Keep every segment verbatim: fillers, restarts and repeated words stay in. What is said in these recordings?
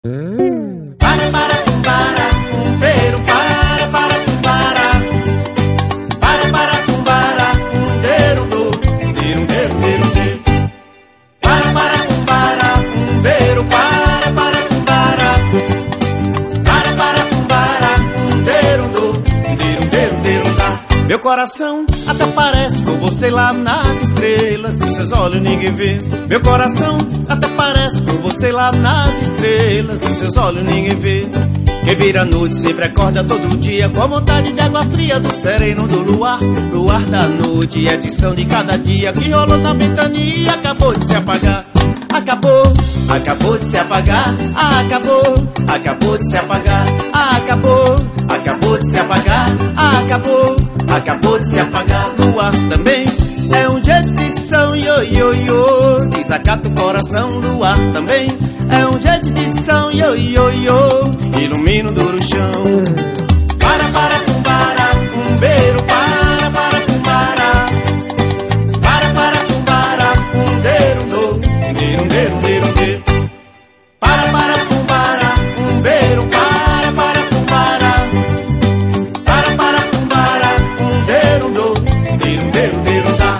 Para, para, cumbara, cumbeiro, para, para, cumbara. Para, para, cumbara, cumbeiro, do, deiro, deiro, deiro, deiro. Para, para, cumbara, cumbeiro, para, para, cumbara. Para, para, cumbara, cumbeiro, do, deiro, deiro, deiro, da. Meu coração até parece com você lá nas estrelas, nos seus olhos ninguém vê. Meu coração até parece com você lá nas estrelas, nos seus olhos ninguém vê. Quem vira a noite sempre acorda todo dia com a vontade de água fria do sereno do luar. Luar da noite, edição de cada dia que rolou na ventania, acabou de se apagar. Acabou, acabou de se apagar. Acabou, acabou de se apagar. Acabou, acabou de se apagar. Acabou, acabou de se apagar. Luar também é um jeito de edição, io, io, io. Desacata o coração. Luar também é um jeito de edição, io, io, io. Ilumina o duro chão. Para, para, cumbara, cumbeiro, para, para, cumbara. Para, para, cumbara, cumbeiro, do, deiro, deiro, deiro, deiro. Para, para, cumbara, cumbeiro, para, para, cumbara. Para, para, cumbara, cumbeiro, do, deiro, deiro, deiro, da.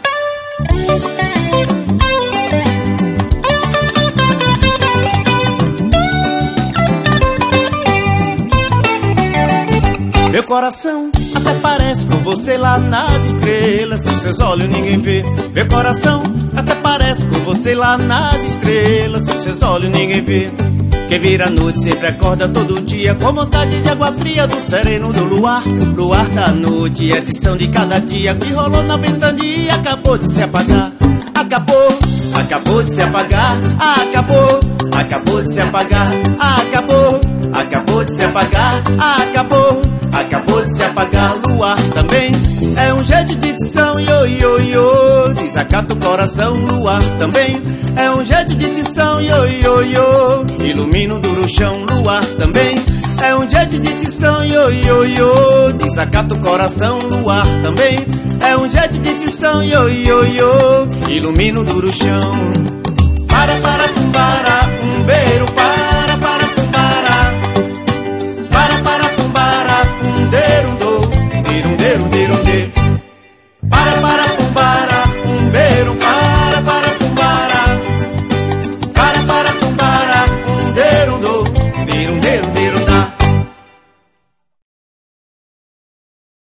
Meu coração até parece com você lá nas estrelas, nos seus olhos ninguém vê. Meu coração até parece com você lá nas estrelas, nos seus olhos ninguém vê. Quem vira a noite sempre acorda todo dia com vontade de água fria do sereno do luar. Luar da noite, edição de cada dia que rolou na ventania, acabou de se apagar. Acabou, acabou de se apagar. Acabou, acabou de se apagar. Acabou, acabou de se apagar. Acabou, acabou de se apagar. Luar também é um jeito de edição, io, io, io. Desacata o coração. Luar também é um jeito de edição, io, io, io. Ilumina o duro chão. Luar também é um jeito de edição, io, io, io. Desacata o coração. Luar também é um jeito de edição, io, io, io. Ilumina o duro chão. Para, para, cumbara, cumbeiro, para.